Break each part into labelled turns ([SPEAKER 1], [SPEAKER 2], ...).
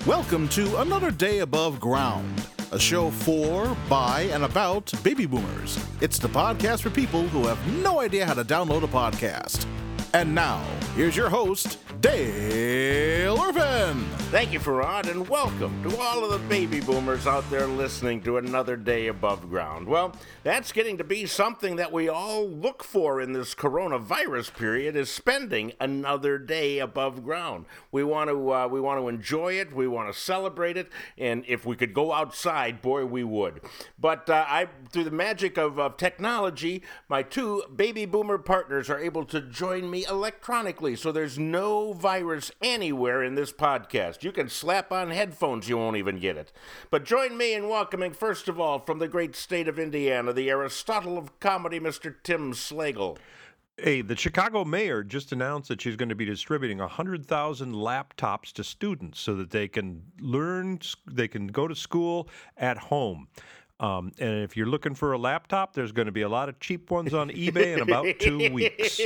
[SPEAKER 1] Welcome to Another Day Above Ground, a show for, by, and about baby boomers. It's the podcast for people who have no idea how to download a podcast. And now, here's your host, Dale Irvin.
[SPEAKER 2] Thank you, Farad, and welcome to all of the baby boomers out there listening to Another Day Above Ground. Well, that's getting to be something that we all look for in this coronavirus period, is spending another day above ground. We want to enjoy it, we want to celebrate it, and if we could go outside, boy, we would. But through the magic of technology, my two baby boomer partners are able to join me electronically, so there's no virus anywhere in this podcast. You can slap on headphones, you won't even get it. But join me in welcoming, first of all, from the great state of Indiana, the Aristotle of comedy, Mr. Tim Slagle.
[SPEAKER 3] Hey, the Chicago mayor just announced that she's going to be distributing 100,000 laptops to students so that they can learn, they can go to school at home. And if you're looking for a laptop, there's going to be a lot of cheap ones on eBay in about 2 weeks.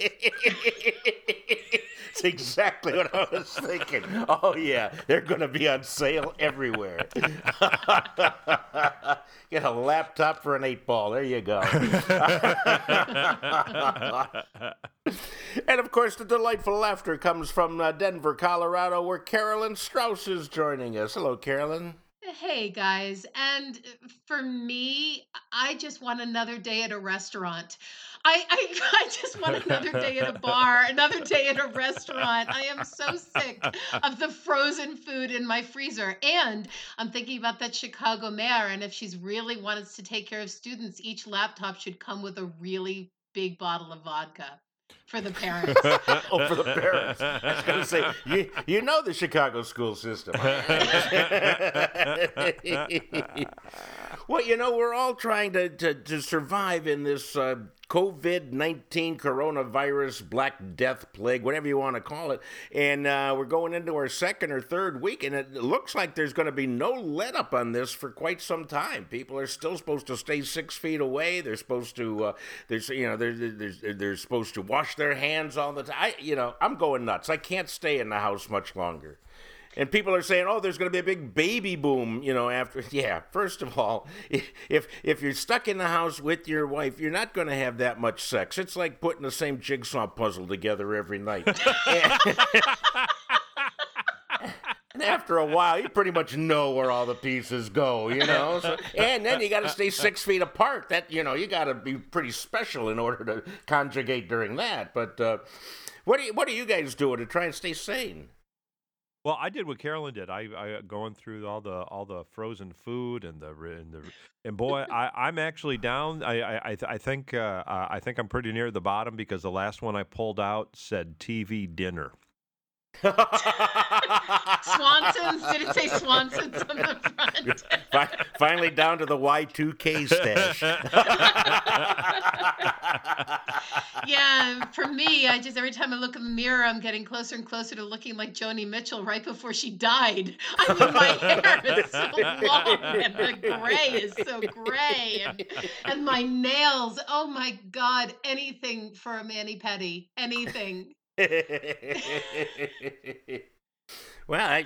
[SPEAKER 2] That's exactly what I was thinking. Oh, yeah, they're going to be on sale everywhere. Get a laptop for an 8-ball. There you go. And, of course, the delightful laughter comes from Denver, Colorado, where Carolyn Strauss is joining us. Hello, Carolyn.
[SPEAKER 4] Hey guys, and for me, I just want another day at a restaurant. I just want another day at a bar, another day at a restaurant. I am so sick of the frozen food in my freezer. And I'm thinking about that Chicago mayor, and if she's really wants to take care of students, each laptop should come with a really big bottle of vodka. For the parents.
[SPEAKER 2] Oh, for the parents. I was going to say, you know the Chicago school system. Well, you know, we're all trying to survive in this COVID-19 coronavirus, Black Death plague, whatever you want to call it. And we're going into our second or third week, and it looks like there's going to be no let-up on this for quite some time. People are still supposed to stay 6 feet away. They're supposed to, they're supposed to wash their hands all the time. I'm going nuts. I can't stay in the house much longer. And people are saying, oh, there's going to be a big baby boom, after. Yeah, first of all, if you're stuck in the house with your wife, you're not going to have that much sex. It's like putting the same jigsaw puzzle together every night. And after a while, you pretty much know where all the pieces go, So, and then you got to stay 6 feet apart. That, you got to be pretty special in order to conjugate during that. But what are you guys doing to try and stay sane?
[SPEAKER 3] Well, I did what Carolyn did. I going through all the frozen food and boy, I'm actually down. I think I'm pretty near the bottom because the last one I pulled out said TV dinner.
[SPEAKER 4] Swanson's? Did it say Swanson's on the front?
[SPEAKER 2] Finally down to the Y2K stash.
[SPEAKER 4] Yeah, for me, every time I look in the mirror, I'm getting closer and closer to looking like Joni Mitchell right before she died. I mean, my hair is so long and the gray is so gray. And my nails, oh my God, anything for a mani-pedi, anything.
[SPEAKER 2] Well,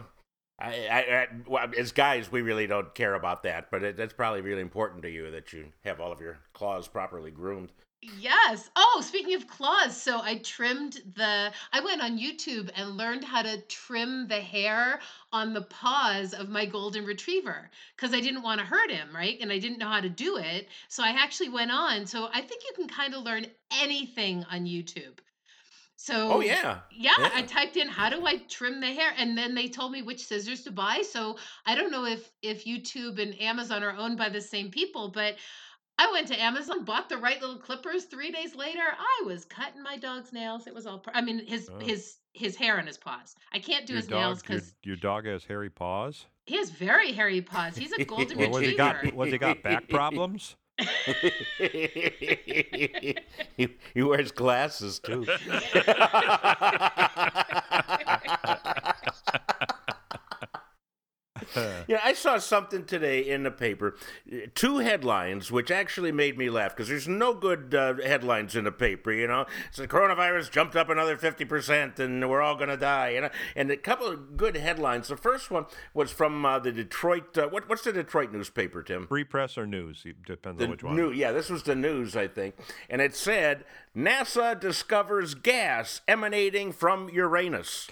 [SPEAKER 2] as guys, we really don't care about that, but that's probably really important to you that you have all of your claws properly groomed.
[SPEAKER 4] Yes. Oh, speaking of claws, so I went on YouTube and learned how to trim the hair on the paws of my golden retriever because I didn't want to hurt him, right? And I didn't know how to do it. So I actually went on. So I think you can kind of learn anything on YouTube. So, yeah, I typed in, how do I trim the hair? And then they told me which scissors to buy. So I don't know if YouTube and Amazon are owned by the same people, but I went to Amazon, bought the right little clippers. 3 days later, I was cutting my dog's nails. It was all, his hair on his paws. I can't do his nails because
[SPEAKER 3] your dog has hairy paws.
[SPEAKER 4] He has very hairy paws. He's a golden retriever.
[SPEAKER 3] Was he got back problems?
[SPEAKER 2] He wears glasses too. saw something today in the paper, two headlines, which actually made me laugh, because there's no good headlines in the paper, So the coronavirus jumped up another 50%, and we're all going to die, And a couple of good headlines. The first one was from the Detroit, what's the Detroit newspaper, Tim?
[SPEAKER 3] Free Press or News, it depends on which one.
[SPEAKER 2] This was the News, I think. And it said, NASA discovers gas emanating from Uranus.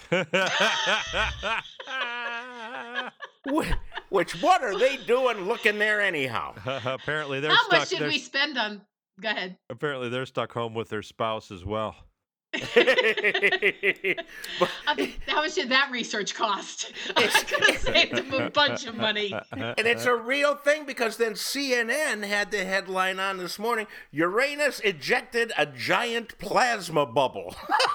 [SPEAKER 2] Which, what are they doing looking there anyhow?
[SPEAKER 3] Apparently they're
[SPEAKER 4] How
[SPEAKER 3] stuck.
[SPEAKER 4] much should we spend on? Go ahead.
[SPEAKER 3] Apparently they're stuck home with their spouse as well.
[SPEAKER 4] How much did that research cost? I could have saved them a bunch of money.
[SPEAKER 2] And it's a real thing, because then CNN had the headline on this morning: Uranus ejected a giant plasma bubble.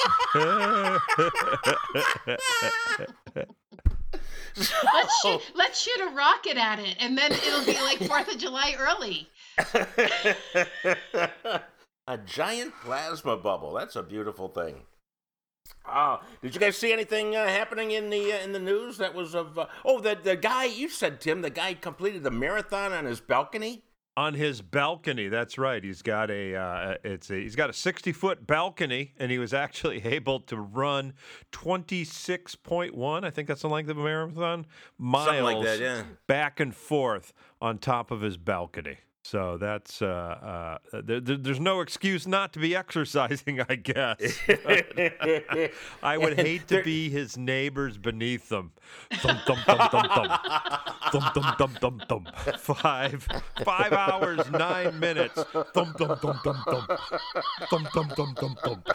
[SPEAKER 4] Let's shoot a rocket at it, and then it'll be like 4th of July early.
[SPEAKER 2] A giant plasma bubble. That's a beautiful thing. Did you guys see anything happening in the news that was of? The guy you said, Tim, the guy completed the marathon on his balcony.
[SPEAKER 3] On his balcony, that's right. He's got a 60-foot balcony, and he was actually able to run 26.1. I think that's the length of a marathon. Miles,
[SPEAKER 2] something like that, yeah.
[SPEAKER 3] Back and forth on top of his balcony. So that's there's no excuse not to be exercising, I guess. I would hate to be his neighbors beneath them. Thump, thump, thump, thump, thump. Thump, thump, thump, thump, thump. 5 hours, 9 minutes. Thump, thump, thump, thump, thump. Thump, thump, thump, thump, thump.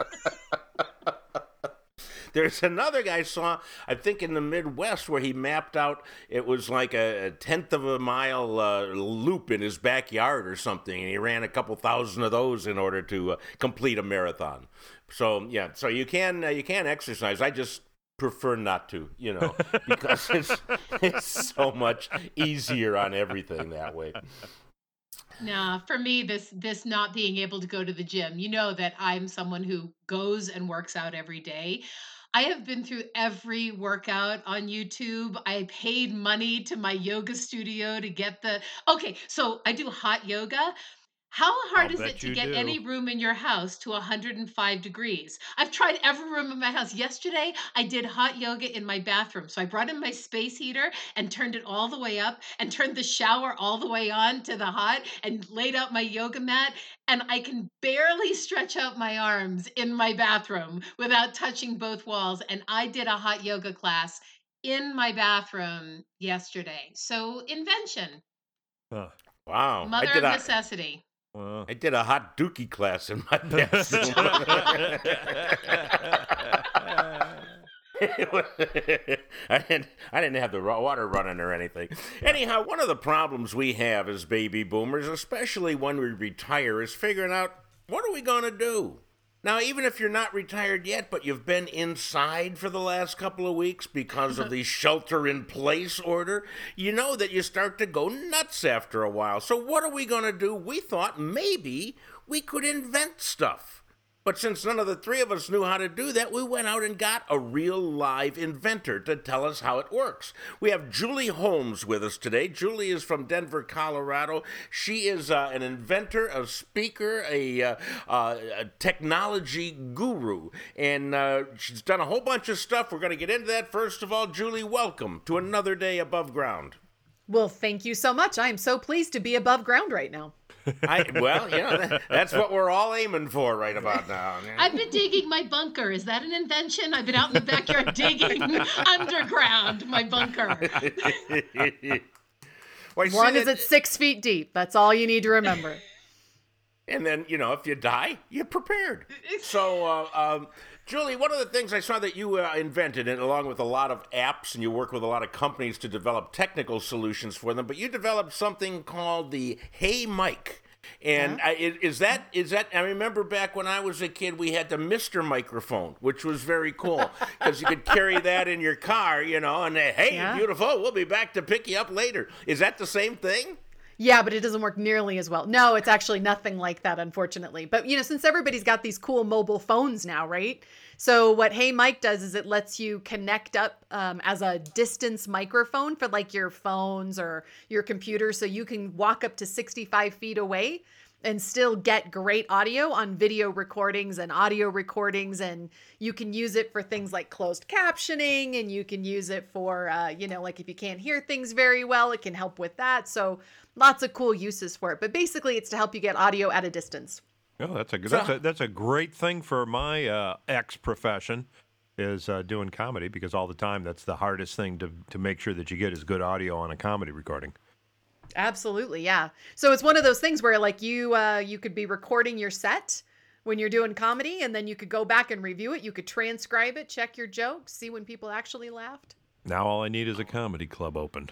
[SPEAKER 2] There's another guy I saw, I think in the Midwest, where he mapped out, it was like a 1/10 of a mile loop in his backyard or something, and he ran a couple thousand of those in order to complete a marathon. So yeah, so you can exercise. I just prefer not to, because it's so much easier on everything that way.
[SPEAKER 4] No, for me, this not being able to go to the gym, you know that I'm someone who goes and works out every day. I have been through every workout on YouTube. I paid money to my yoga studio to get okay, so I do hot yoga. How hard
[SPEAKER 3] I'll
[SPEAKER 4] is
[SPEAKER 3] bet
[SPEAKER 4] it to
[SPEAKER 3] you
[SPEAKER 4] get
[SPEAKER 3] do.
[SPEAKER 4] any room in your house to 105 degrees? I've tried every room in my house. Yesterday, I did hot yoga in my bathroom. So I brought in my space heater and turned it all the way up and turned the shower all the way on to the hot and laid out my yoga mat. And I can barely stretch out my arms in my bathroom without touching both walls. And I did a hot yoga class in my bathroom yesterday. So invention.
[SPEAKER 3] Huh.
[SPEAKER 2] Wow.
[SPEAKER 4] Mother of necessity.
[SPEAKER 2] I did a hot dookie class in my bathroom. I didn't have the water running or anything. Anyhow, one of the problems we have as baby boomers, especially when we retire, is figuring out, what are we going to do? Now, even if you're not retired yet, but you've been inside for the last couple of weeks because of the shelter-in-place order, you know that you start to go nuts after a while. So what are we going to do? We thought maybe we could invent stuff. But since none of the three of us knew how to do that, we went out and got a real live inventor to tell us how it works. We have Julie Holmes with us today. Julie is from Denver, Colorado. She is an inventor, a speaker, a technology guru, and she's done a whole bunch of stuff. We're going to get into that. First of all, Julie, welcome to another day above ground.
[SPEAKER 5] Well, thank you so much. I am so pleased to be above ground right now.
[SPEAKER 2] That's what we're all aiming for right about now.
[SPEAKER 4] I've been digging my bunker. Is that an invention? I've been out in the backyard digging underground my bunker.
[SPEAKER 5] As long as it's 6 feet deep, that's all you need to remember.
[SPEAKER 2] And then, if you die, you're prepared. So, Julie, one of the things I saw that you invented, and along with a lot of apps, and you work with a lot of companies to develop technical solutions for them, but you developed something called the Hey Mic. And is that? I remember back when I was a kid, we had the Mr. Microphone, which was very cool because you could carry that in your car, and hey, beautiful, we'll be back to pick you up later. Is that the same thing?
[SPEAKER 5] Yeah, but it doesn't work nearly as well. No, it's actually nothing like that, unfortunately. But, since everybody's got these cool mobile phones now, right? So what Hey Mike does is it lets you connect up as a distance microphone for like your phones or your computer. So you can walk up to 65 feet away and still get great audio on video recordings and audio recordings. And you can use it for things like closed captioning, and you can use it for, like if you can't hear things very well, it can help with that. So lots of cool uses for it. But basically it's to help you get audio at a distance.
[SPEAKER 3] Oh, that's a great thing for my ex profession is doing comedy, because all the time that's the hardest thing to make sure that you get is good audio on a comedy recording.
[SPEAKER 5] Absolutely, yeah. So it's one of those things where like you could be recording your set when you're doing comedy, and then you could go back and review it. You could transcribe it, check your jokes, see when people actually laughed.
[SPEAKER 3] Now all I need is a comedy club opened.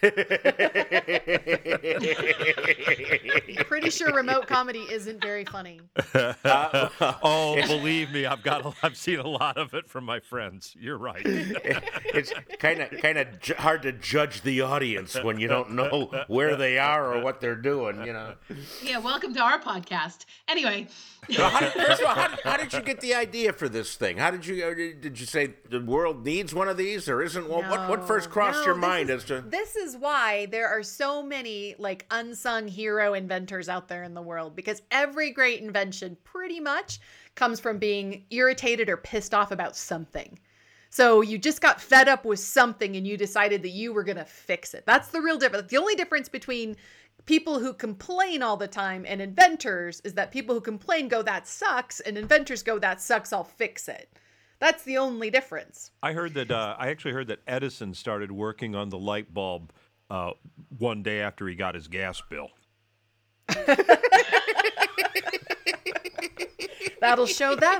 [SPEAKER 5] Pretty sure remote comedy isn't very funny.
[SPEAKER 3] Oh, believe me, I've seen a lot of it from my friends. You're right.
[SPEAKER 2] It's kind of hard to judge the audience when you don't know where they are or what they're doing.
[SPEAKER 4] Yeah, welcome to our podcast. Anyway.
[SPEAKER 2] First of all, how did you get the idea for this thing? Did you say the world needs one of these or isn't one? What first crossed your mind as to?
[SPEAKER 5] This is why there are so many like unsung hero inventors out there in the world, because every great invention pretty much comes from being irritated or pissed off about something. So you just got fed up with something and you decided that you were going to fix it. That's the real difference. The only difference between people who complain all the time and inventors is that people who complain go, that sucks, and inventors go, that sucks, I'll fix it. That's the only difference.
[SPEAKER 3] I actually heard that Edison started working on the light bulb one day after he got his gas bill.
[SPEAKER 5] That'll show them.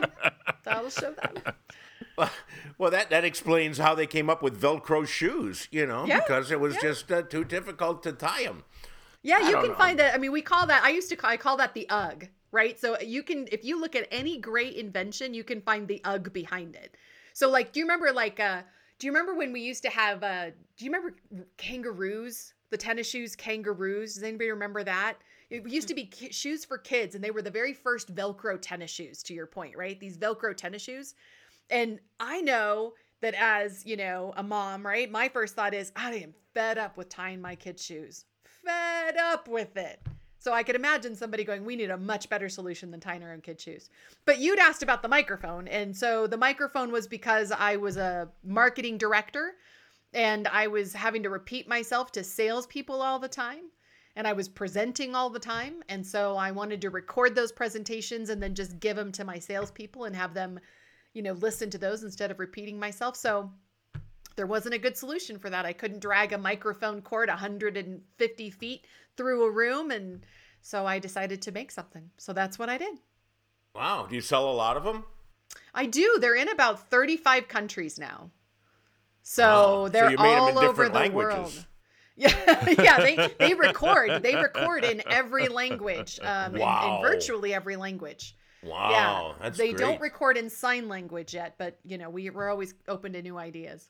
[SPEAKER 2] Well, that explains how they came up with Velcro shoes,
[SPEAKER 5] Yeah,
[SPEAKER 2] because it was just too difficult to tie them.
[SPEAKER 5] Yeah, you can find that. I mean, I call that the UGG, right? So if you look at any great invention, you can find the UGG behind it. So like, do you remember when we used to have, do you remember kangaroos, the tennis shoes, kangaroos? Does anybody remember that? It used to be shoes for kids, and they were the very first Velcro tennis shoes, to your point, right? These Velcro tennis shoes. And I know that as, a mom, right? My first thought is, I am fed up with tying my kids' shoes. Fed up with it. So I could imagine somebody going, we need a much better solution than tying our own kids' shoes. But you'd asked about the microphone. And so the microphone was because I was a marketing director and I was having to repeat myself to salespeople all the time. And I was presenting all the time. And so I wanted to record those presentations and then just give them to my salespeople and have them, listen to those instead of repeating myself. So there wasn't a good solution for that. I couldn't drag a microphone cord 150 feet through a room. And so I decided to make something. So that's what I did.
[SPEAKER 2] Wow. Do you sell a lot of them?
[SPEAKER 5] I do. They're in about 35 countries now. So they're
[SPEAKER 2] you made
[SPEAKER 5] all
[SPEAKER 2] them in
[SPEAKER 5] over
[SPEAKER 2] different
[SPEAKER 5] the
[SPEAKER 2] languages.
[SPEAKER 5] world. Yeah, they record. They record in every language,
[SPEAKER 2] Wow.
[SPEAKER 5] in virtually every language.
[SPEAKER 2] Wow.
[SPEAKER 5] Yeah,
[SPEAKER 2] That's
[SPEAKER 5] they
[SPEAKER 2] great.
[SPEAKER 5] don't record in sign language yet, but we're always open to new ideas.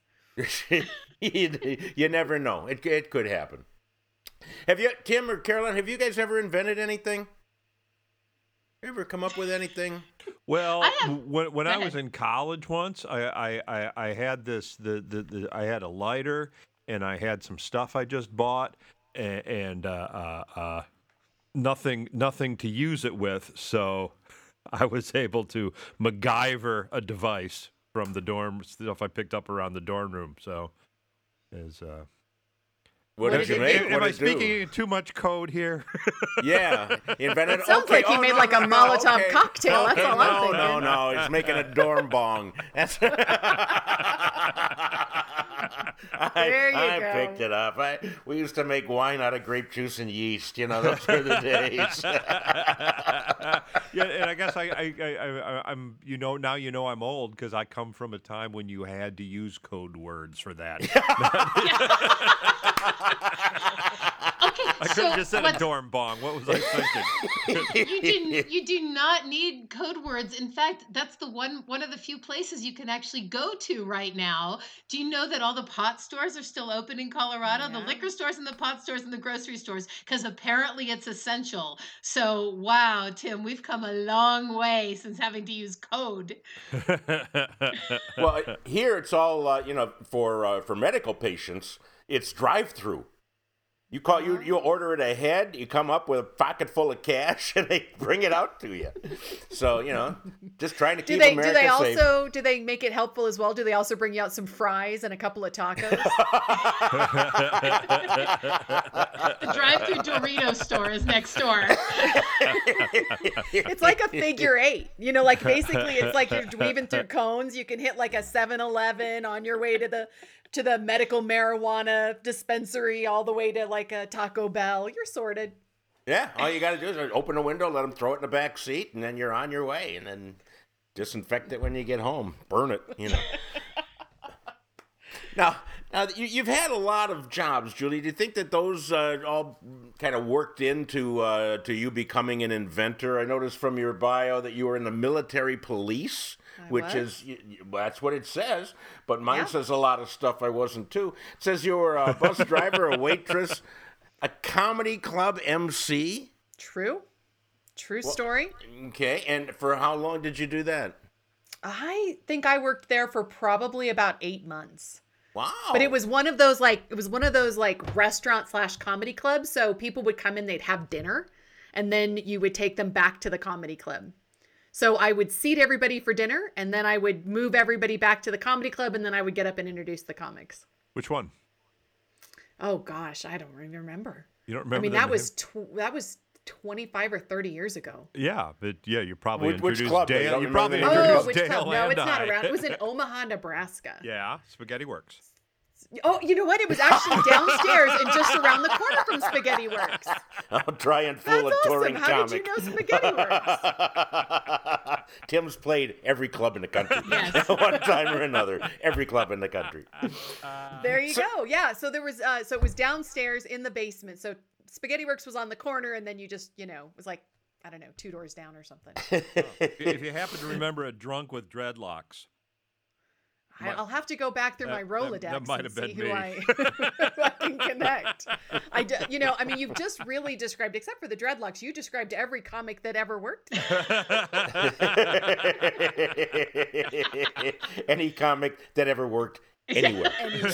[SPEAKER 2] You never know. It could happen. Have you, Tim or Caroline, have you guys ever invented anything? Ever come up with anything?
[SPEAKER 3] Well, when I was in college once, I had this I had a lighter and I had some stuff I just bought and nothing to use it with, so I was able to MacGyver a device from the dorm stuff I picked up around the dorm room. So,
[SPEAKER 2] What did you make?
[SPEAKER 3] Am I speaking too much code here?
[SPEAKER 2] Yeah, invented.
[SPEAKER 5] Sounds like he made like a Molotov cocktail. That's all I'm thinking.
[SPEAKER 2] No, it's making a dorm bong. That's.
[SPEAKER 5] There you
[SPEAKER 2] I
[SPEAKER 5] go.
[SPEAKER 2] picked it up. We used to make wine out of grape juice and yeast. Those were the days.
[SPEAKER 3] Yeah, and I guess I'm now I'm old because I come from a time when you had to use code words for that.
[SPEAKER 4] Okay,
[SPEAKER 3] I could have just said a dorm bong. What was I thinking?
[SPEAKER 4] You do not need code words. In fact, that's the one of the few places you can actually go to right now. Do you know that all the pot stores are still open in Colorado?
[SPEAKER 5] Yeah.
[SPEAKER 4] The liquor stores and the pot stores and the grocery stores, because apparently it's essential. So, wow, Tim, we've come a long way since having to use code.
[SPEAKER 2] Well, here it's all for medical patients. It's drive-through. You order it ahead. You come up with a pocket full of cash, and they bring it out to you. So just trying to keep America safe.
[SPEAKER 5] Do they make it helpful as well? Do they also bring you out some fries and a couple of tacos?
[SPEAKER 4] The drive-through Dorito store is next door.
[SPEAKER 5] It's like a figure eight. Like basically it's like you're weaving through cones. You can hit like a 7-Eleven on your way to the medical marijuana dispensary, all the way to like a Taco Bell. You're sorted.
[SPEAKER 2] Yeah, all you got to do is open the window, let them throw it in the back seat, and then you're on your way. And then disinfect it when you get home. Burn it, Now you've had a lot of jobs, Julie. Do you think that those all kind of worked into to you becoming an inventor? I noticed from your bio that you were in the military police. That's what it says, but mine says a lot of stuff I wasn't too. It says you were a bus driver, a waitress, a comedy club MC.
[SPEAKER 5] True story.
[SPEAKER 2] Okay, and for how long did you do that?
[SPEAKER 5] I think I worked there for probably about 8 months.
[SPEAKER 2] Wow.
[SPEAKER 5] But it was one of those restaurant/comedy clubs. So people would come in, they'd have dinner, and then you would take them back to the comedy club. So I would seat everybody for dinner, and then I would move everybody back to the comedy club, and then I would get up and introduce the comics.
[SPEAKER 3] Which one?
[SPEAKER 5] Oh gosh, I don't even remember.
[SPEAKER 3] You don't remember?
[SPEAKER 5] I mean, that was 25 or 30 years ago.
[SPEAKER 3] Yeah, but you probably
[SPEAKER 2] Which
[SPEAKER 3] introduced
[SPEAKER 2] club?
[SPEAKER 3] Dale. You probably
[SPEAKER 5] which
[SPEAKER 3] introduced Dale
[SPEAKER 5] club? No, it's not
[SPEAKER 3] and I.
[SPEAKER 5] around. It was in Omaha, Nebraska.
[SPEAKER 3] Yeah, Spaghetti Works.
[SPEAKER 5] Oh, you know what? It was actually downstairs and just around the corner from Spaghetti Works.
[SPEAKER 2] I'll try and fool a touring
[SPEAKER 5] How
[SPEAKER 2] comic.
[SPEAKER 5] did you know Spaghetti Works?
[SPEAKER 2] Tim's played every club in the country.
[SPEAKER 4] Yes.
[SPEAKER 2] One time or another. Every club in the country.
[SPEAKER 5] There you go. Yeah. So there was, so it was downstairs in the basement. So Spaghetti Works was on the corner, and then you just, it was like, I don't know, 2 doors down or something.
[SPEAKER 3] If you happen to remember a drunk with dreadlocks.
[SPEAKER 5] I'll have to go back through my Rolodex
[SPEAKER 3] that might have
[SPEAKER 5] and see
[SPEAKER 3] been
[SPEAKER 5] who
[SPEAKER 3] me.
[SPEAKER 5] who I can connect. I mean, you've just really described, except for the dreadlocks, you described every comic that ever worked there.
[SPEAKER 2] Any comic that ever worked anywhere.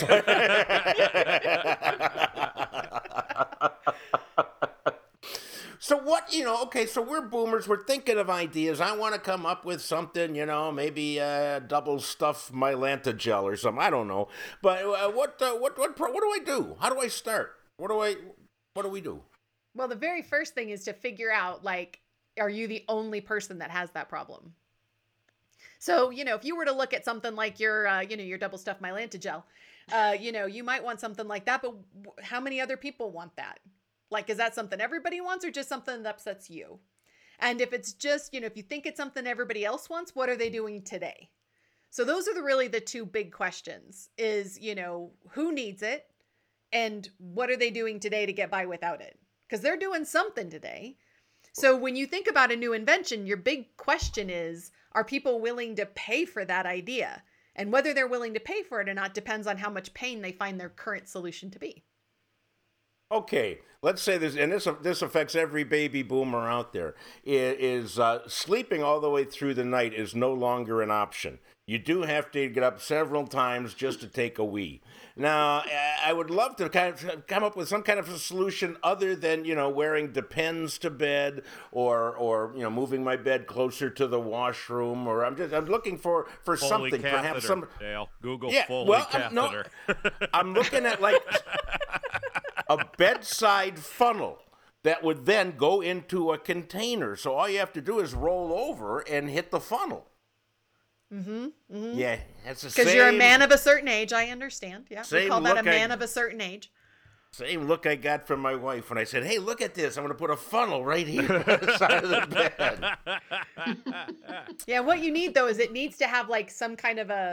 [SPEAKER 2] So what, so we're boomers, we're thinking of ideas. I want to come up with something, maybe double stuff Mylanta gel or something. I don't know. But what do I do? How do I start? What do we do?
[SPEAKER 5] Well, the very first thing is to figure out, are you the only person that has that problem? So, if you were to look at something like your double stuff Mylanta gel, you might want something like that, but how many other people want that? Is that something everybody wants or just something that upsets you? And if it's just, if you think it's something everybody else wants, what are they doing today? So those are really the 2 big questions is, who needs it and what are they doing today to get by without it? Because they're doing something today. So when you think about a new invention, your big question is, are people willing to pay for that idea? And whether they're willing to pay for it or not depends on how much pain they find their current solution to be.
[SPEAKER 2] Okay, let's say this, and this affects every baby boomer out there, is sleeping all the way through the night is no longer an option. You do have to get up several times just to take a wee. Now, I would love to kind of come up with some kind of a solution other than, wearing Depends to bed or moving my bed closer to the washroom, or I'm looking for
[SPEAKER 3] Foley
[SPEAKER 2] something,
[SPEAKER 3] catheter,
[SPEAKER 2] perhaps some.
[SPEAKER 3] Dale, Google
[SPEAKER 2] Yeah,
[SPEAKER 3] Foley catheter.
[SPEAKER 2] I'm looking at a bedside funnel that would then go into a container. So all you have to do is roll over and hit the funnel. Mm-hmm. Yeah, that's the same.
[SPEAKER 5] Because you're a man of a certain age, I understand. Yeah, we call that a man of a certain age.
[SPEAKER 2] Same look I got from my wife when I said, "Hey, look at this! I'm going to put a funnel right here on the side of the bed."
[SPEAKER 5] Yeah, what you need though is it needs to have some kind of a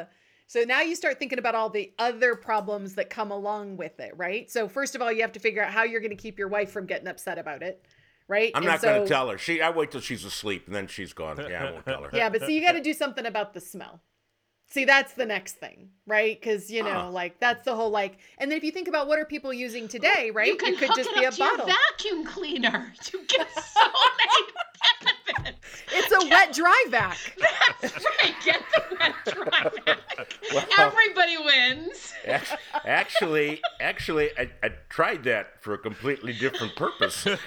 [SPEAKER 5] So now you start thinking about all the other problems that come along with it, right? So first of all, you have to figure out how you're going to keep your wife from getting upset about it, right?
[SPEAKER 2] I'm not going to tell her. I wait till she's asleep and then she's gone. Yeah, I won't tell her.
[SPEAKER 5] Yeah, but see, you got to do something about the smell. See, that's the next thing, right? Because, like, that's the whole, like, and then if you think about what are people using today, right?
[SPEAKER 4] You can
[SPEAKER 5] it could
[SPEAKER 4] hook
[SPEAKER 5] just
[SPEAKER 4] it
[SPEAKER 5] be
[SPEAKER 4] up
[SPEAKER 5] a
[SPEAKER 4] to your
[SPEAKER 5] bottle.
[SPEAKER 4] vacuum cleaner. You get so many benefits.
[SPEAKER 5] It's a wet dry vac.
[SPEAKER 4] That's right. Get the wet dry vac.
[SPEAKER 2] Well,
[SPEAKER 4] Everybody wins.
[SPEAKER 2] Actually, I tried that for a completely different purpose.
[SPEAKER 4] And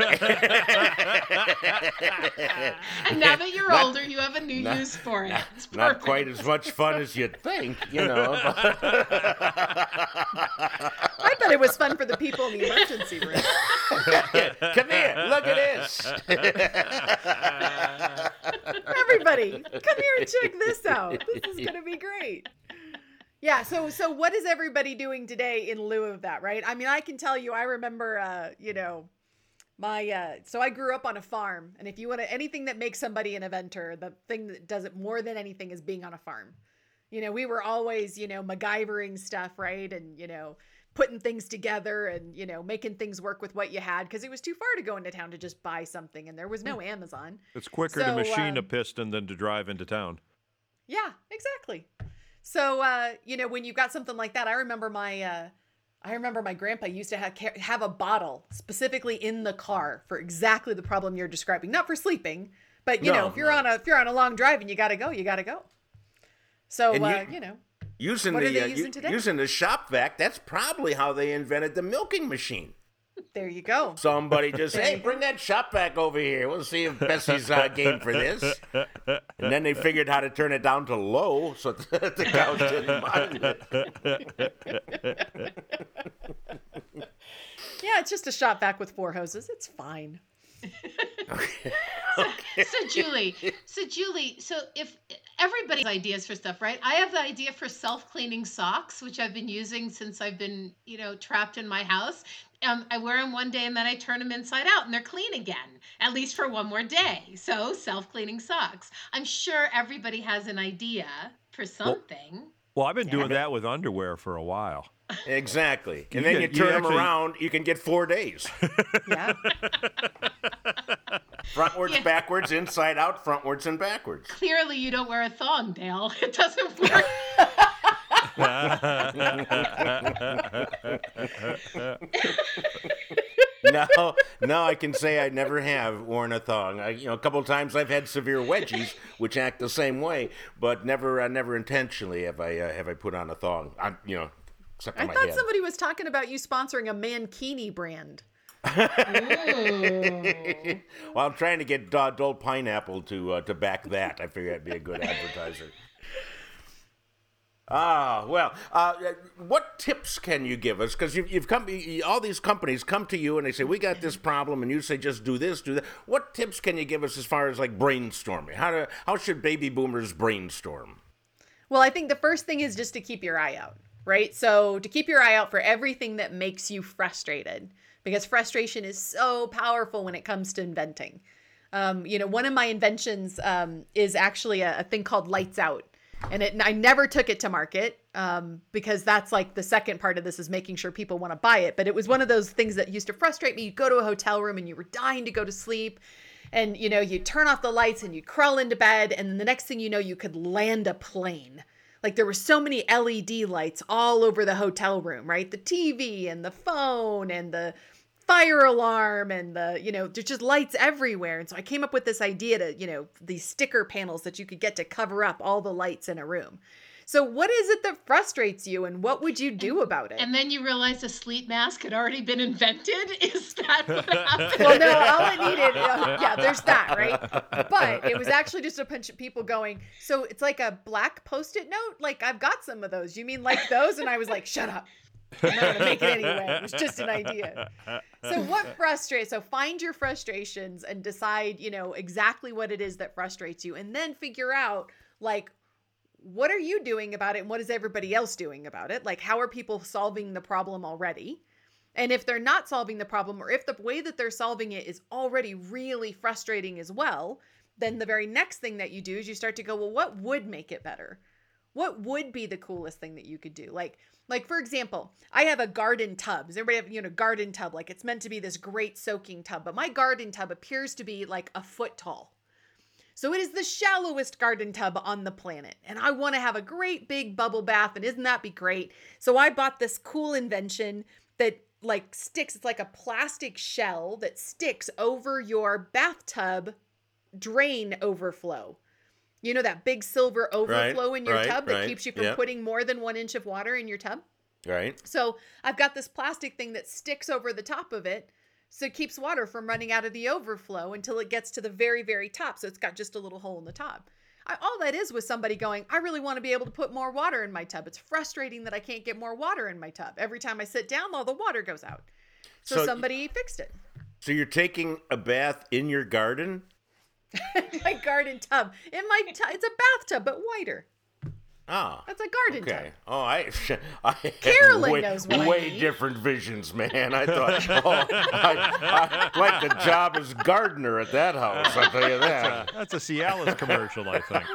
[SPEAKER 4] now that you're older, you have a new use for it. It's
[SPEAKER 2] Not
[SPEAKER 4] perfect.
[SPEAKER 2] quite as much fun as you'd think,
[SPEAKER 5] I bet it was fun for the people in the emergency room.
[SPEAKER 2] Come here, look at this.
[SPEAKER 5] Everybody, come here and check this out. This is going to be great. Yeah, so what is everybody doing today in lieu of that, right? I mean, I can tell you, I remember, so I grew up on a farm, and if you want anything that makes somebody an inventor, the thing that does it more than anything is being on a farm. We were always, MacGyvering stuff, right? And, putting things together and, making things work with what you had, because it was too far to go into town to just buy something, and there was no Amazon.
[SPEAKER 3] It's quicker to machine a piston than to drive into town.
[SPEAKER 5] Yeah, exactly. So, when you've got something like that, I remember my grandpa used to have a bottle specifically in the car for exactly the problem you're describing. Not for sleeping, but if you're on a long drive and you got to go, you got to go. So,
[SPEAKER 2] using
[SPEAKER 5] what are they using today?
[SPEAKER 2] Using the shop vac, that's probably how they invented the milking machine.
[SPEAKER 5] There you go.
[SPEAKER 2] Somebody just, hey, bring that shop vac over here. We'll see if Bessie's game for this. And then they figured how to turn it down to low so that the cows didn't mind it.
[SPEAKER 5] Yeah, it's just a shop vac with 4 hoses. It's fine.
[SPEAKER 4] So Julie, if everybody has ideas for stuff, right? I have the idea for self-cleaning socks, which I've been using since I've been, trapped in my house. I wear them one day and then I turn them inside out and they're clean again, at least for one more day. So self-cleaning socks. I'm sure everybody has an idea for something.
[SPEAKER 3] Well, I've been doing that with underwear for a while.
[SPEAKER 2] Exactly. And then you turn them around, you can get 4 days.
[SPEAKER 5] Yeah.
[SPEAKER 2] Frontwards, backwards, inside out, frontwards, and backwards.
[SPEAKER 4] Clearly you don't wear a thong, Dale. It doesn't work.
[SPEAKER 2] No, I can say I never have worn a thong. A couple of times I've had severe wedgies, which act the same way, but never intentionally have I put on a thong. Except
[SPEAKER 5] I
[SPEAKER 2] on my
[SPEAKER 5] thought
[SPEAKER 2] head.
[SPEAKER 5] somebody was talking about you sponsoring a Mankini brand.
[SPEAKER 2] Well, I'm trying to get Dole Pineapple to back that. I figure that'd be a good advertiser. What tips can you give us? Because you've come, all these companies come to you and they say, we got this problem, and you say, just do this, do that. What tips can you give us as far as like brainstorming? How should baby boomers brainstorm?
[SPEAKER 5] Well, I think the first thing is just to keep your eye out, right? So to keep your eye out for everything that makes you frustrated, because frustration is so powerful when it comes to inventing. One of my inventions is actually a thing called Lights Out. And I never took it to market because that's like the second part of this is making sure people want to buy it. But it was one of those things that used to frustrate me. You go to a hotel room and you were dying to go to sleep. And, you turn off the lights and you crawl into bed. And then the next thing you know, you could land a plane. Like there were so many LED lights all over the hotel room, right? The TV and the phone and the fire alarm and there's just lights everywhere. And so I came up with this idea to, these sticker panels that you could get to cover up all the lights in a room. So what is it that frustrates you and what would you do about it?
[SPEAKER 4] And then you realize a sleep mask had already been invented? Is that what happened?
[SPEAKER 5] Well, no, all it needed, there's that, right? But it was actually just a bunch of people going, so it's like a black Post-it note? Like, I've got some of those. You mean like those? And I was like, shut up. I'm not going to make it anyway. It was just an idea. So what frustrates? So find your frustrations and decide, exactly what it is that frustrates you. And then figure out, like, what are you doing about it? And what is everybody else doing about it? Like, how are people solving the problem already? And if they're not solving the problem, or if the way that they're solving it is already really frustrating as well, then the very next thing that you do is you start to go, well, what would make it better? What would be the coolest thing that you could do? Like for example, I have a garden tub. Does everybody have, garden tub? Like it's meant to be this great soaking tub, but my garden tub appears to be like a foot tall. So it is the shallowest garden tub on the planet. And I want to have a great big bubble bath. And isn't that be great? So I bought this cool invention that like sticks. It's like a plastic shell that sticks over your bathtub drain overflow. You know, that big silver overflow in your tub that keeps you from putting more than 1 inch of water in your tub.
[SPEAKER 2] Right.
[SPEAKER 5] So I've got this plastic thing that sticks over the top of it. So it keeps water from running out of the overflow until it gets to the very, very top. So it's got just a little hole in the top. All that is was somebody going, I really want to be able to put more water in my tub. It's frustrating that I can't get more water in my tub. Every time I sit down, all the water goes out. So somebody fixed it.
[SPEAKER 2] So you're taking a bath in your garden?
[SPEAKER 5] My garden tub. It's a bathtub, but wider.
[SPEAKER 2] Ah.
[SPEAKER 5] That's a garden tub.
[SPEAKER 2] Oh, I
[SPEAKER 5] Carolyn knows what I mean.
[SPEAKER 2] Different visions, man. I thought, I like the job as gardener at that house, I'll tell you that.
[SPEAKER 3] That's a Cialis commercial, I think.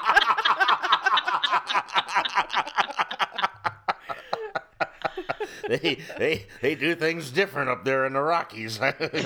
[SPEAKER 2] They do things different up there in the Rockies.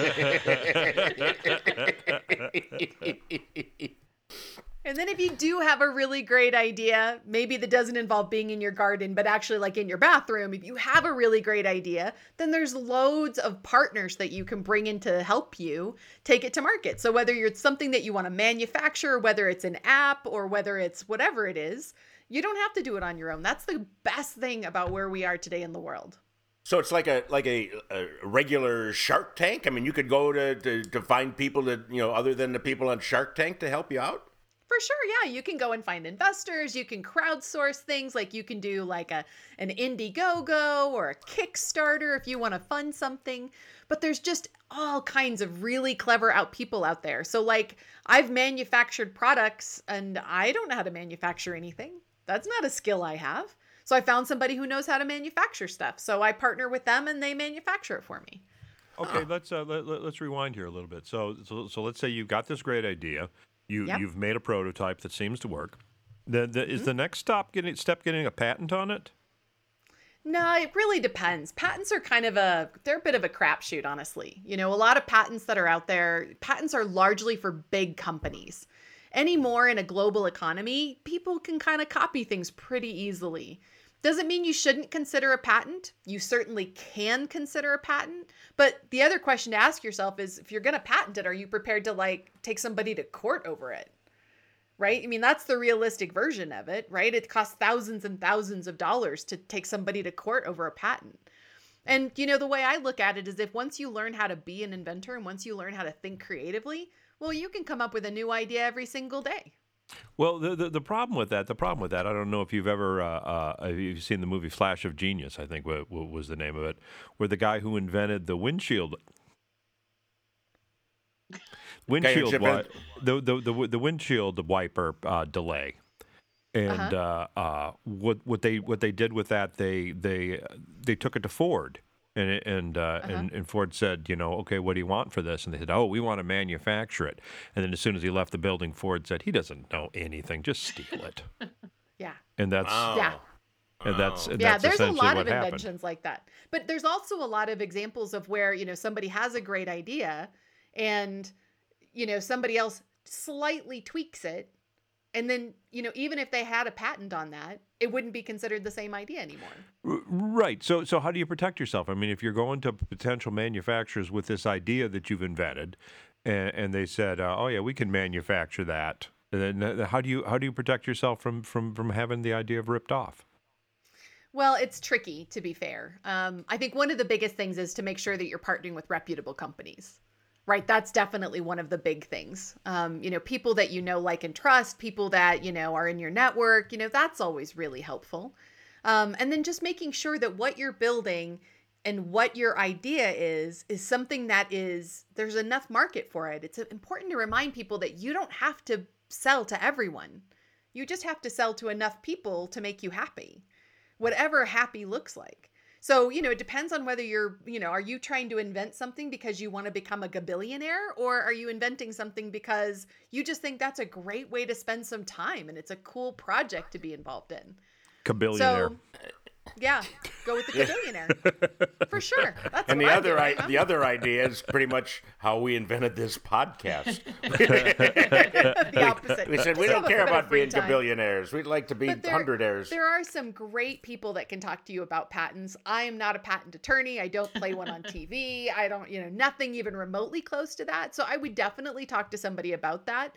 [SPEAKER 5] And then if you do have a really great idea, maybe that doesn't involve being in your garden, but actually like in your bathroom, if you have a really great idea, then there's loads of partners that you can bring in to help you take it to market. So whether it's something that you want to manufacture, whether it's an app or whether it's whatever it is, you don't have to do it on your own. That's the best thing about where we are today in the world.
[SPEAKER 2] So it's like a regular Shark Tank? I mean, you could go to find people that, other than the people on Shark Tank to help you out?
[SPEAKER 5] For sure, yeah. You can go and find investors. You can crowdsource things. Like you can do like an Indiegogo or a Kickstarter if you want to fund something. But there's just all kinds of really clever people out there. So like I've manufactured products and I don't know how to manufacture anything. That's not a skill I have. So I found somebody who knows how to manufacture stuff. So I partner with them and they manufacture it for me.
[SPEAKER 3] Okay, let's rewind here a little bit. So let's say you've got this great idea. You've made a prototype that seems to work. Is the next step getting a patent on it?
[SPEAKER 5] No, it really depends. Patents are they're a bit of a crapshoot, honestly. A lot of patents that are out there, patents are largely for big companies. Anymore in a global economy, people can kind of copy things pretty easily. Doesn't mean you shouldn't consider a patent. You certainly can consider a patent. But the other question to ask yourself is, if you're going to patent it, are you prepared to take somebody to court over it? Right? I mean, that's the realistic version of it, right? It costs thousands and thousands of dollars to take somebody to court over a patent. And, the way I look at it is if once you learn how to be an inventor and once you learn how to think creatively, well, you can come up with a new idea every single day.
[SPEAKER 3] Well, the problem with that, I don't know if you've ever you've seen the movie Flash of Genius, I think was the name of it, where the guy who invented the windshield the windshield wiper delay, and what they did with that, they took it to Ford. And Ford said, okay, what do you want for this? And they said, oh, we want to manufacture it. And then as soon as he left the building, Ford said, he doesn't know anything, just steal it.
[SPEAKER 5] Yeah.
[SPEAKER 3] And that's
[SPEAKER 5] there's
[SPEAKER 3] essentially
[SPEAKER 5] a lot
[SPEAKER 3] what
[SPEAKER 5] of
[SPEAKER 3] happened.
[SPEAKER 5] inventions like that. But there's also a lot of examples of where, somebody has a great idea and, somebody else slightly tweaks it. And then, even if they had a patent on that, it wouldn't be considered the same idea anymore.
[SPEAKER 3] Right. So how do you protect yourself? I mean, if you're going to potential manufacturers with this idea that you've invented, and they said, "Oh yeah, we can manufacture that," and then how do you protect yourself from having the idea ripped off?
[SPEAKER 5] Well, it's tricky, to be fair. I think one of the biggest things is to make sure that you're partnering with reputable companies. Right. That's definitely one of the big things. People that like and trust, people that, are in your network, that's always really helpful. And then just making sure that what you're building and what your idea is something that there's enough market for it. It's important to remind people that you don't have to sell to everyone. You just have to sell to enough people to make you happy, whatever happy looks like. So, it depends on whether are you trying to invent something because you want to become a gabillionaire, or are you inventing something because you just think that's a great way to spend some time and it's a cool project to be involved in?
[SPEAKER 3] Kabillionaire.
[SPEAKER 5] So, yeah, go with the gabillionaire for sure. That's
[SPEAKER 2] And
[SPEAKER 5] what
[SPEAKER 2] the other idea is pretty much how we invented this podcast.
[SPEAKER 5] the opposite.
[SPEAKER 2] We said we
[SPEAKER 5] Just
[SPEAKER 2] don't
[SPEAKER 5] have a
[SPEAKER 2] care
[SPEAKER 5] bit of
[SPEAKER 2] about
[SPEAKER 5] free
[SPEAKER 2] being
[SPEAKER 5] time.
[SPEAKER 2] billionaires. We'd like to be
[SPEAKER 5] But
[SPEAKER 2] hundredaires.
[SPEAKER 5] There are some great people that can talk to you about patents. I am not a patent attorney. I don't play one on TV. I don't, nothing even remotely close to that. So I would definitely talk to somebody about that.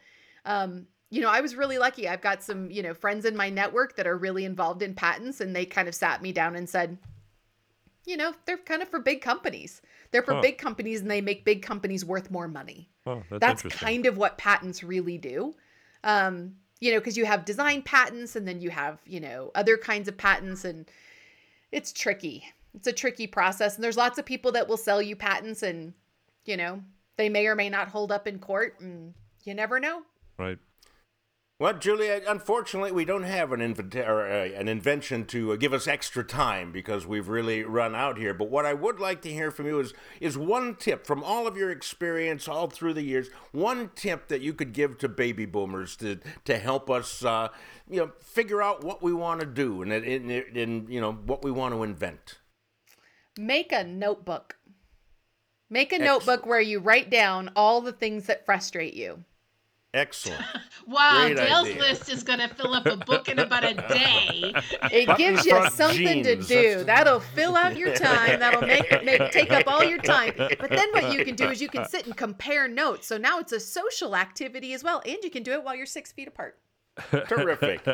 [SPEAKER 5] I was really lucky. I've got some, friends in my network that are really involved in patents, and they kind of sat me down and said, they're kind of for big companies. They're for big companies, and they make big companies worth more money.
[SPEAKER 3] Oh,
[SPEAKER 5] That's
[SPEAKER 3] interesting.
[SPEAKER 5] kind of what patents really do. Because you have design patents, and then you have, other kinds of patents, and it's tricky. It's a tricky process. And there's lots of people that will sell you patents, and, they may or may not hold up in court, and you never know.
[SPEAKER 3] Right.
[SPEAKER 2] Well, Julia, unfortunately, we don't have an invention to give us extra time because we've really run out here. But what I would like to hear from you is one tip from all of your experience all through the years, one tip that you could give to baby boomers to help us, figure out what we want to do and what we want to invent.
[SPEAKER 5] Make a notebook. Make a notebook where you write down all the things that frustrate you.
[SPEAKER 2] Excellent.
[SPEAKER 4] Wow,
[SPEAKER 2] Great
[SPEAKER 4] Dale's
[SPEAKER 2] idea.
[SPEAKER 4] list is going to fill up a book in about a day.
[SPEAKER 5] It gives you
[SPEAKER 2] front
[SPEAKER 5] something to
[SPEAKER 2] jeans.
[SPEAKER 5] do. That'll fill out your time. That'll take up all your time. But then what you can do is you can sit and compare notes. So now it's a social activity as well. And you can do it while you're 6 feet apart.
[SPEAKER 2] Terrific.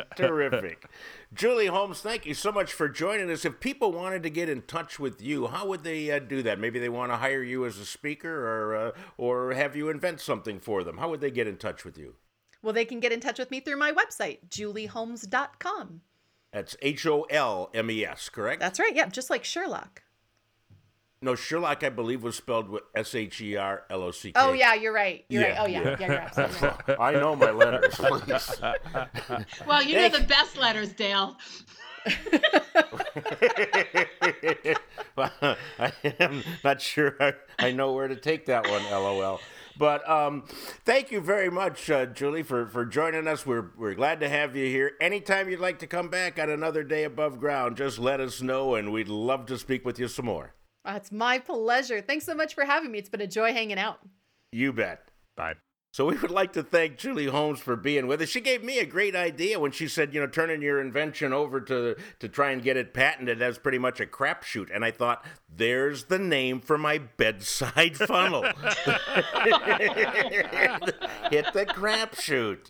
[SPEAKER 2] Julie Holmes, thank you so much for joining us. If people wanted to get in touch with you, how would they do that? Maybe they want to hire you as a speaker or have you invent something for them. How would they get in touch with you?
[SPEAKER 5] Well, they can get in touch with me through my website, julieholmes.com.
[SPEAKER 2] That's HOLMES, correct?
[SPEAKER 5] That's right. Yeah, just like Sherlock.
[SPEAKER 2] No, Sherlock, I believe, was spelled with SHERLOCK.
[SPEAKER 5] Oh, yeah, you're right. You're right.
[SPEAKER 2] Yeah.
[SPEAKER 5] Oh, yeah, you're absolutely right.
[SPEAKER 2] I know my letters, please.
[SPEAKER 4] Well, you know the best letters, Dale.
[SPEAKER 2] Well, I am not sure I know where to take that one, LOL. But thank you very much, Julie, for joining us. We're glad to have you here. Anytime you'd like to come back on another day above ground, just let us know, and we'd love to speak with you some more.
[SPEAKER 5] It's my pleasure. Thanks so much for having me. It's been a joy hanging out.
[SPEAKER 2] You bet.
[SPEAKER 3] Bye.
[SPEAKER 2] So we would like to thank Julie Holmes for being with us. She gave me a great idea when she said, turning your invention over to try and get it patented as pretty much a crapshoot. And I thought, there's the name for my bedside funnel. Hit the crapshoot.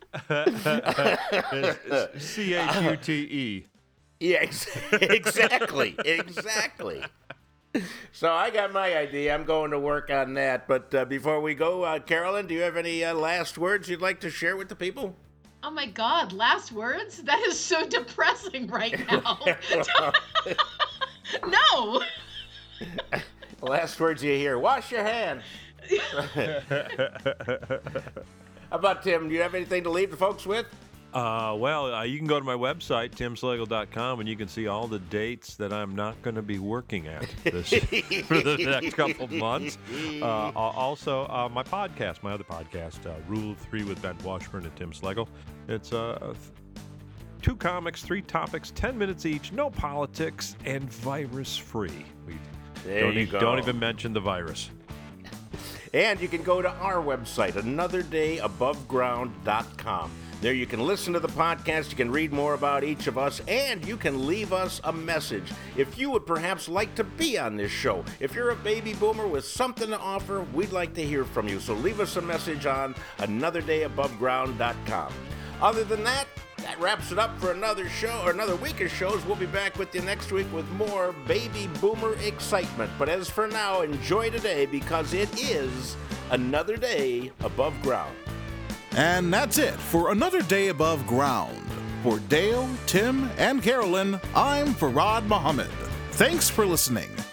[SPEAKER 3] It's CHUTE.
[SPEAKER 2] Yeah, exactly. So I got my idea. I'm going to work on that. But before we go, Carolyn, do you have any last words you'd like to share with the people?
[SPEAKER 4] Oh my God, last words? That is so depressing right now. No.
[SPEAKER 2] Last words you hear. Wash your hands. How about Tim? Do you have anything to leave the folks with?
[SPEAKER 3] You can go to my website, timslagle.com, and you can see all the dates that I'm not going to be working at for the next couple of months. Also, my podcast, my other podcast, Rule of 3 with Ben Washburn and Tim Slagle. It's 2 comics, 3 topics, 10 minutes each, no politics, and virus-free.
[SPEAKER 2] There you go.
[SPEAKER 3] Don't even mention the virus.
[SPEAKER 2] And you can go to our website, anotherdayaboveground.com. There you can listen to the podcast, you can read more about each of us, and you can leave us a message. If you would perhaps like to be on this show, if you're a baby boomer with something to offer, we'd like to hear from you. So leave us a message on anotherdayaboveground.com. Other than that, that wraps it up for another show, or another week of shows. We'll be back with you next week with more baby boomer excitement. But as for now, enjoy today because it is another day above ground.
[SPEAKER 1] And that's it for another day above ground. For Dale, Tim, and Carolyn, I'm Farad Muhammad. Thanks for listening.